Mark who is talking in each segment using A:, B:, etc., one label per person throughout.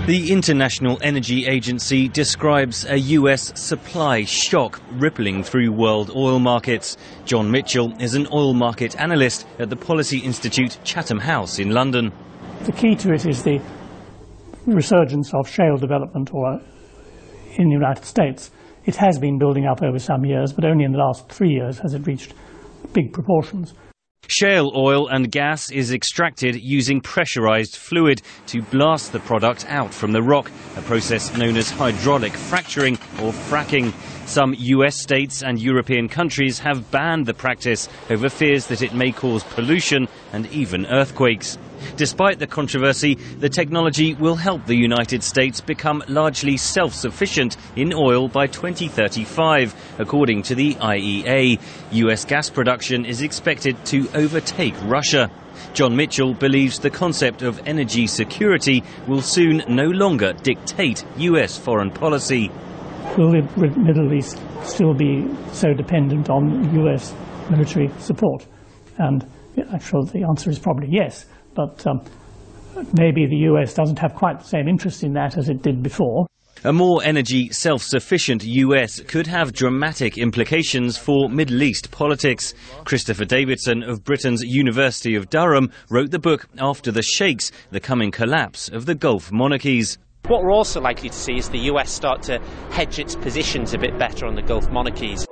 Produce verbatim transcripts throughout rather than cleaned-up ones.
A: The International Energy Agency describes a U S supply shock rippling through world oil markets. John Mitchell is an oil market analyst at the Policy Institute Chatham House in London.
B: The key to it is the resurgence of shale development or in the United States. It has been building up over some years, but only in the last three years has it reached big proportions.
A: Shale oil and gas is extracted using pressurized fluid to blast the product out from the rock, a process known as hydraulic fracturing or fracking. Some U S states and European countries have banned the practice over fears that it may cause pollution and even earthquakes. Despite the controversy, the technology will help the United States become largely self-sufficient in oil by twenty thirty-five, according to the I E A. U S gas production is expected to overtake Russia. John Mitchell believes the concept of energy security will soon no longer dictate U S foreign policy.
B: Will the Middle East still be so dependent on U S military support? And actually the answer is probably yes. But um, maybe the U S doesn't have quite the same interest in that as it did before.
A: A more energy self-sufficient U S could have dramatic implications for Middle East politics. Christopher Davidson of Britain's University of Durham wrote the book After the Sheikhs, The Coming Collapse of the Gulf Monarchies.
C: What we're also likely to see is the U S start to hedge its positions a bit better on the Gulf monarchies.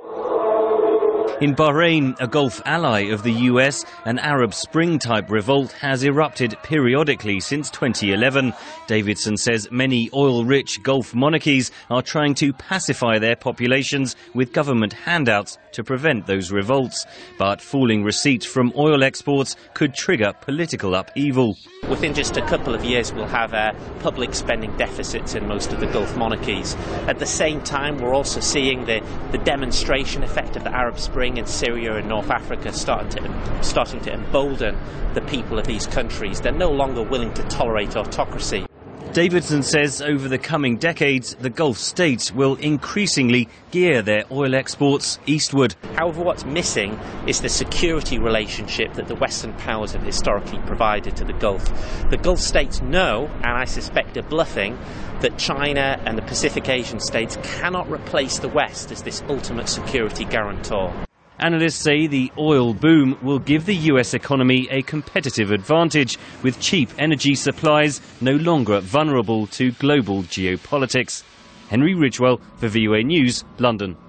A: In Bahrain, a Gulf ally of the U S, an Arab Spring-type revolt has erupted periodically since twenty eleven. Davidson says many oil-rich Gulf monarchies are trying to pacify their populations with government handouts to prevent those revolts. But falling receipts from oil exports could trigger political upheaval.
C: Within just a couple of years, we'll have uh, public spending deficits in most of the Gulf monarchies. At the same time, we're also seeing the, the demonstration effect of the Arab Spring in Syria and North Africa starting to, starting to embolden the people of these countries. They're no longer willing to tolerate autocracy.
A: Davidson says over the coming decades, the Gulf states will increasingly gear their oil exports eastward.
C: However, what's missing is the security relationship that the Western powers have historically provided to the Gulf. The Gulf states know, and I suspect are bluffing, that China and the Pacific Asian states cannot replace the West as this ultimate security guarantor.
A: Analysts say the oil boom will give the U S economy a competitive advantage, with cheap energy supplies no longer vulnerable to global geopolitics. Henry Ridgwell for V O A News, London.